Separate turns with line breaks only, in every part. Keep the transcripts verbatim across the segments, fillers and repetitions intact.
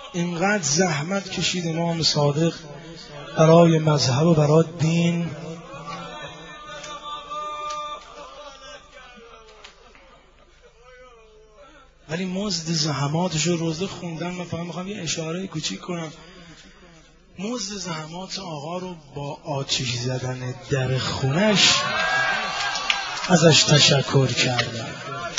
اینقدر زحمت کشید امام صادق برای مذهب و برای دین، ولی مزد زحماتش رو روزه خوندن. من فقط میخوام یه اشاره کوچیک کنم. مزد زحمات آقا رو با آتش زدن در خونش ازش تشکر کردن.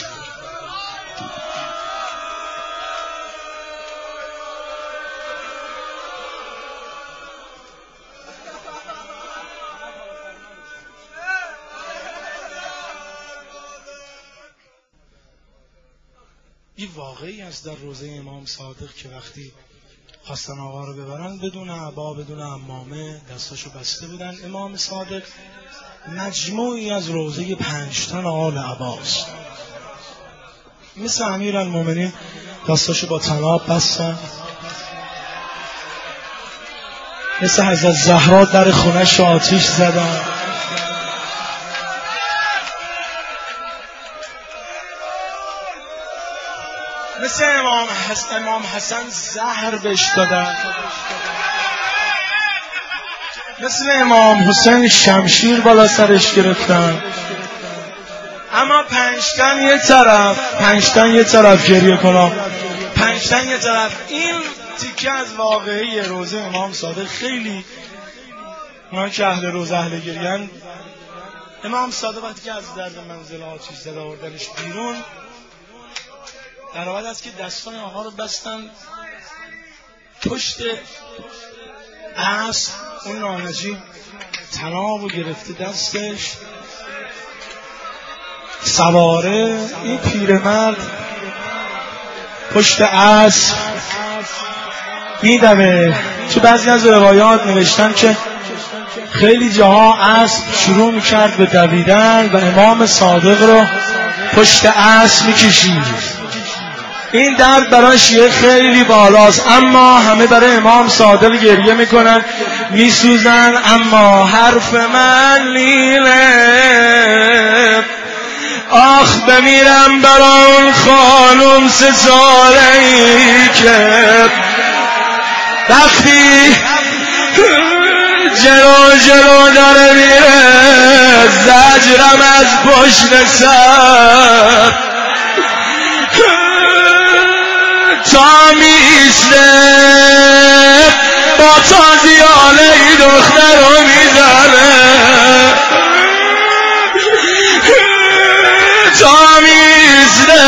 این واقعی است در روزه امام صادق که وقتی خواستن آقا رو ببرن بدون عبا بدون عمامه دستاشو بسته بودن. امام صادق مجموعی از روزه پنجتن آل عباس، مثل امیرالمومنین دستاشو با طناب بستن، مثل حضرت زهرا در خونش آتیش زدن، مثل امام حسن امام حسن زهر بهش دادن، مثل امام حسین شمشیر بالا سرش گرفتن. اما پنجتن یه طرف پنجتن یه طرف گریه کنم پنجتن یه طرف این تیکه از واقعی روزه امام صادق خیلی اونا که اهل روزه اهل گریهن. امام صادق وقتی که از درد منزل آتیش زده آوردنش بیرون، در حال است که دستان آقا رو بستن پشت اسب. اون نانجی طناب رو گرفته دستش، سواره این پیرمرد پشت اسب میدوه. تو بعضی از روایات نوشتن که خیلی جاها اسب شروع میکرد به دویدن و امام صادق رو پشت اسب میکشید. این درد برای شیعه خیلی بالاست، اما همه برای امام صادق گریه میکنن میسوزن. اما حرف من لیله آخ بمیرم برای اون خانم سه ساله ای که وقتی جلو جلو داره میره زجرم از پشت سر تا میسته با تازیانه ای دختر رو میزنه، تا میسته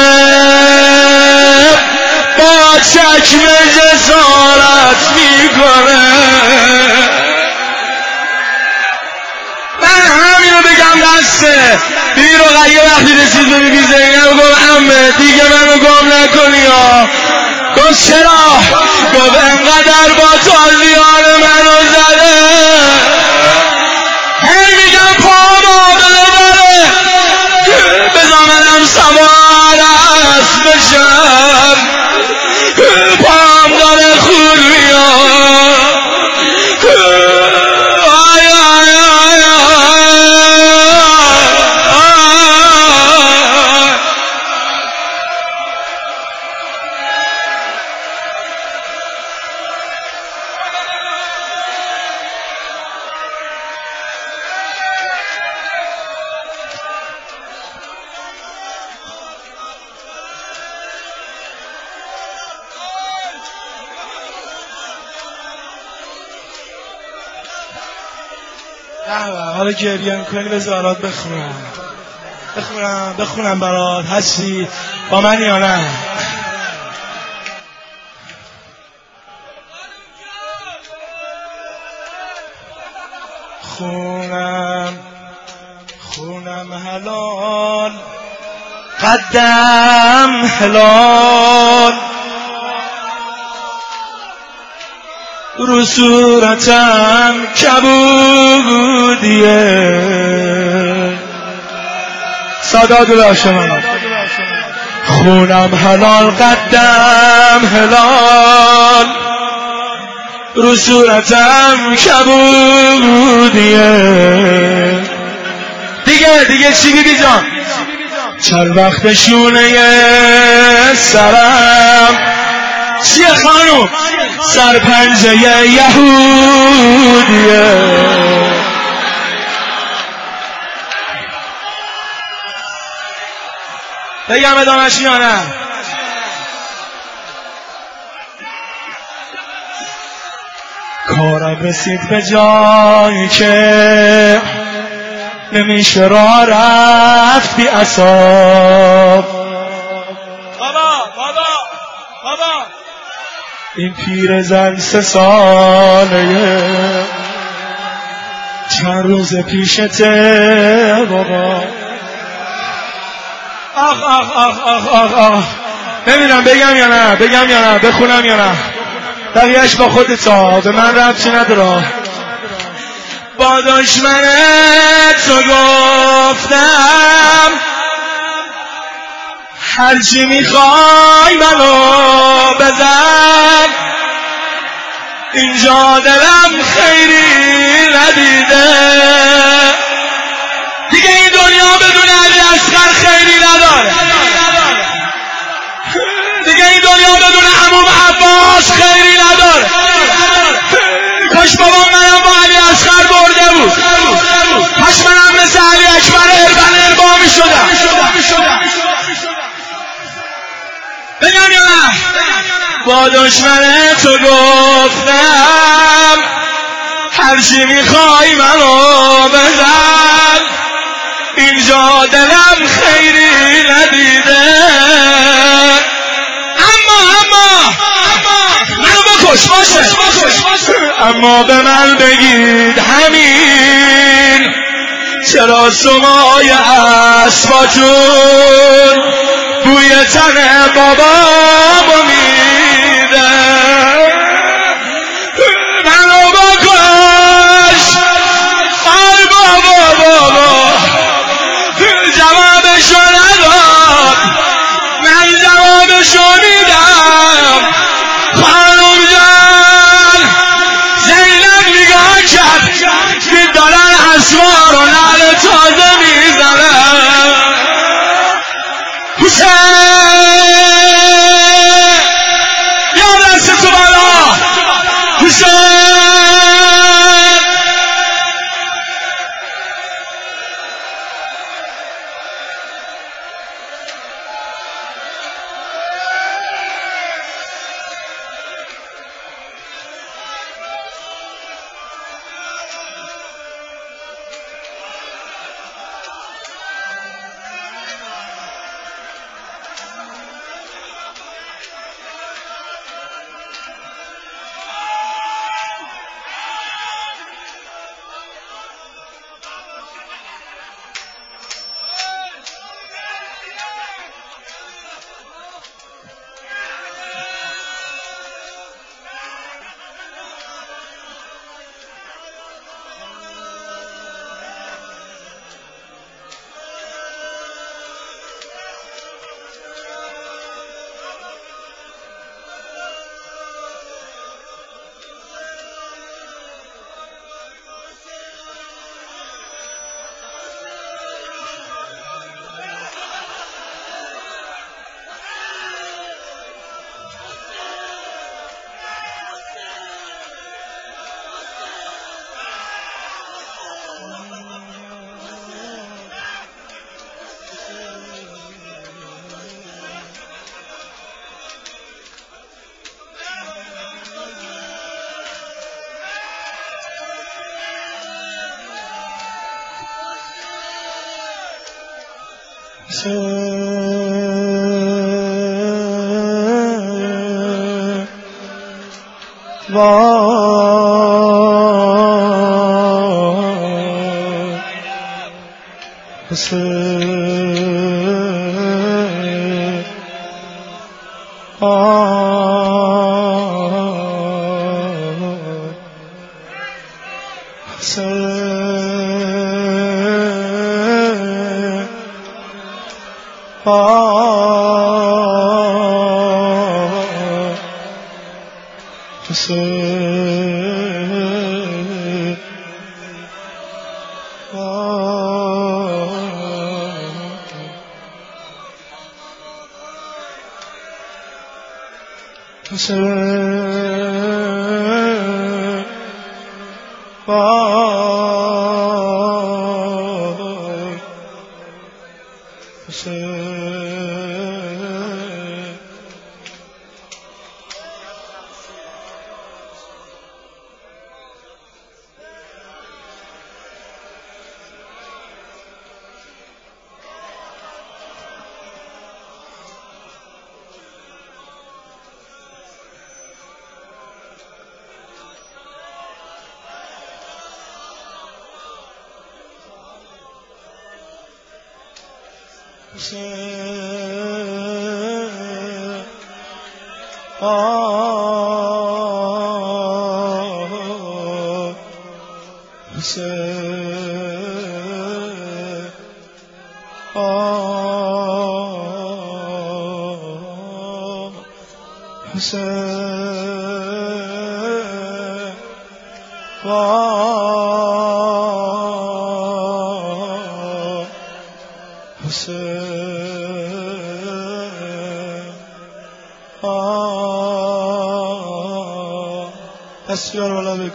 با چکم جسارت میکنه. من همینو بگم دسته بی رو غیه وقتی رسید به بی زینب گفت امه دیگه منو گم نکنی ها. گفت چرا؟ گفت انقدر با تازیان منو زده هی میگم پام آبله داره بزا منم سوار اسب بشم پام داره خون میاد. حالا گریه میکنی بذارات بخونم بخونم بخونم برات. هستی با من یا نه؟ خونم خونم حلال قدم حلال رو صورتم کبودیه سادات الهاشمان. خونم حلال قدم حلال رو صورتم کبودیه. دیگه دیگه چی بیبی جان؟ چند وقت شونه سرم چیه خانوم؟ سرپنجه یهودیه. بگم ادامهش یا نه؟ کارم رسید به جایی که نمیشه راه رفت بی عصاب. بابا بابا بابا این پیر زن سه ساله چند روز پیشته بابا. آخ آخ آخ آخ آخ آخ نمیدونم بگم یا نه، بگم یا نه، بخونم یا نه، بقیهش با خودت ها، به من ربطی نداره. با دشمنت تو گفتم هرچی میخوای منو بزن، اینجا دلم خیری ندیده، دیگه این دنیا بدون علی اصغر خیری نداره، دیگه این دنیا بدون عموم عباس خیری نداره. کاش بابام منم با علی اصغر برده بود، کاش منم مثل علی اکبر اربن اربا می شدم. بگم یا نه؟ با دشمن تو گفتم هرچی میخوای منو بزن، اینجا دلم خیری ندیده، اما اما اما منو بکش باشه، اما به من بگید همین چرا سمای اسباتون بوی تن بابامو میده. منو بکش ای بابا بابا، جوابشو نداد، من جوابشو میدم. خانم جان زینب نگاه کرد که دارن اسوار و نعل تازه میزنه. حسین یا دست تو بالا، حسین حسین وای حسین حسین آه حسین آه حسین آه حسین آه اسیار والا بگو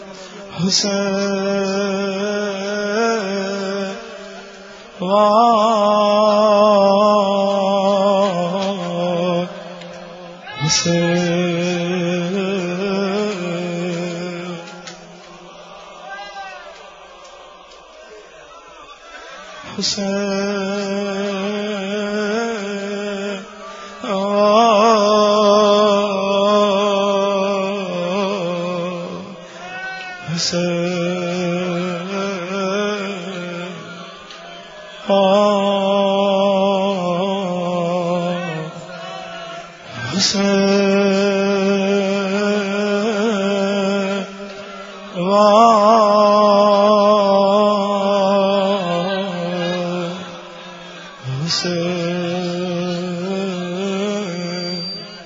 حسین وای حسین حسین آه حسین آه حسین وای حسین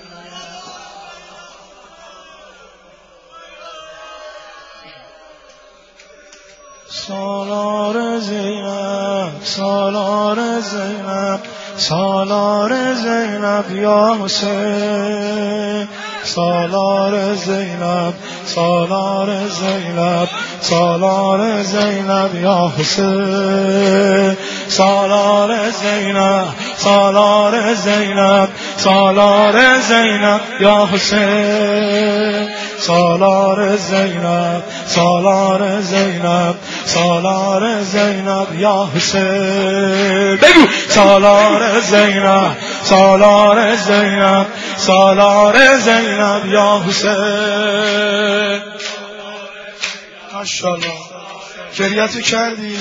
سالار زینب سالار زینب سالار زینب یا حسین سالار زینب سالار زینب سالار زینب یا حسین سالار زینب سالار زینب سالار زینب یا حسین سالار زینب سالار زینب سالار زینب یا حسین بگو سالار زینب سالار زینب سالار زینب یا حسین ماشاءالله گریتو کردی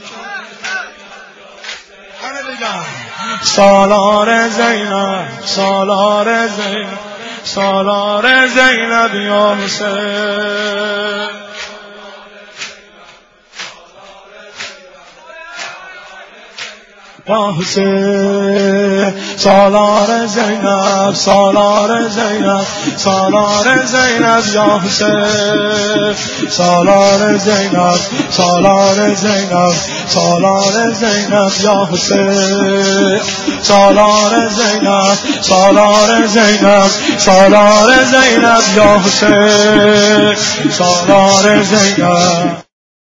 همه بگم سالار زینب سالار زینب سالار زینب یا حسین یا حسین سالار زینب سالار زینب سالار زینب یا حسین سالار زینب سالار زینب سالار زینب یا حسین سالار زینب سالار زینب سالار زینب یا حسین سالار زینب